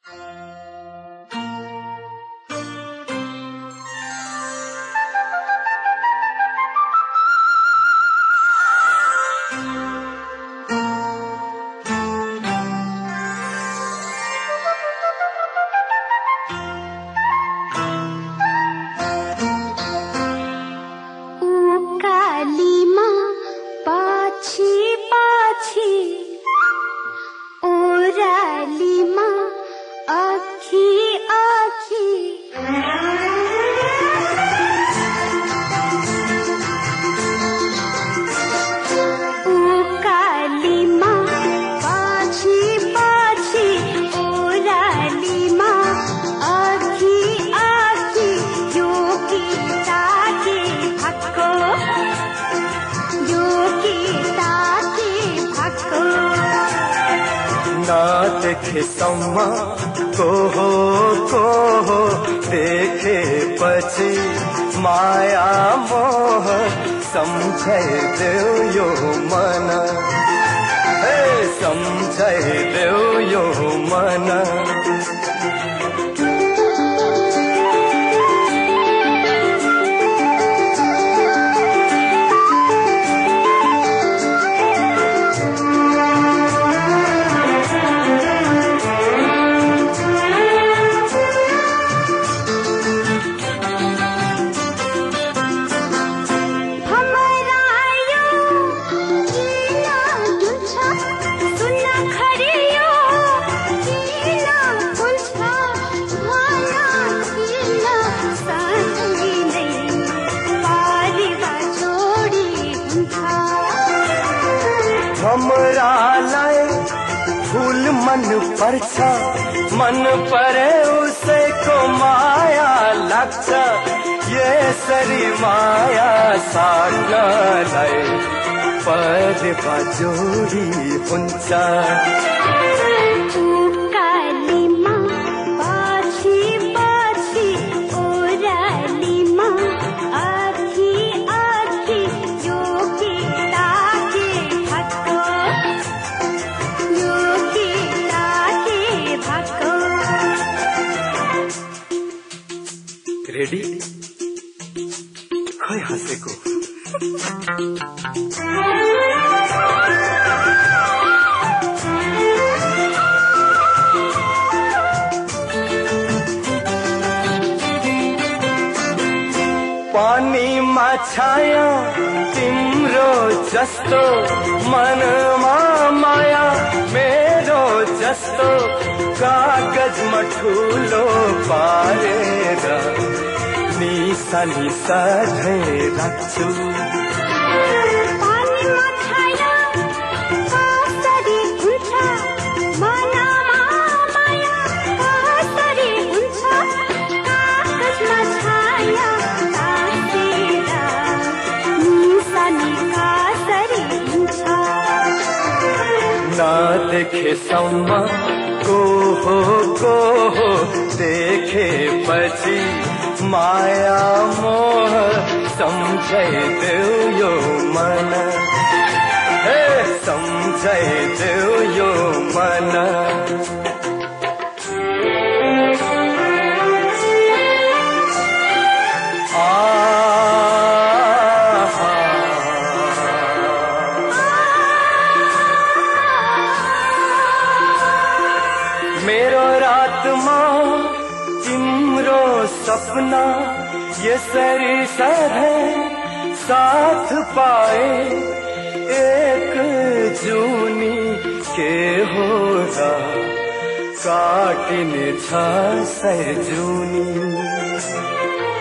देखे सम्मा को देखे पछि माया मोह सम्झाइदेऊ यो मन, हे सम्झाइदेऊ यो मन। हमरालाई फूल मन पर्छ, मन परे उसैको माया लाग्छ, यसरी माया साग्नलाई परेवा जोडी हुन्छ। रेडी खै हाँसेको पानीमा छाया तिम्रो जस्तो, मनमा माया मेरो जस्तो, कागजमा ठुलो पारेर निसा निसा झै राख्छु। देखे सम्मा को देखे पछि माया मोह सम्झाइदेऊ यो मन, हे सम्झाइदेऊ यो मन। मेरो रातमा तिम्रो सपना यसरी सधैँ साथ पाए, एक जुनी के हो र काटिने छ सय जुनी।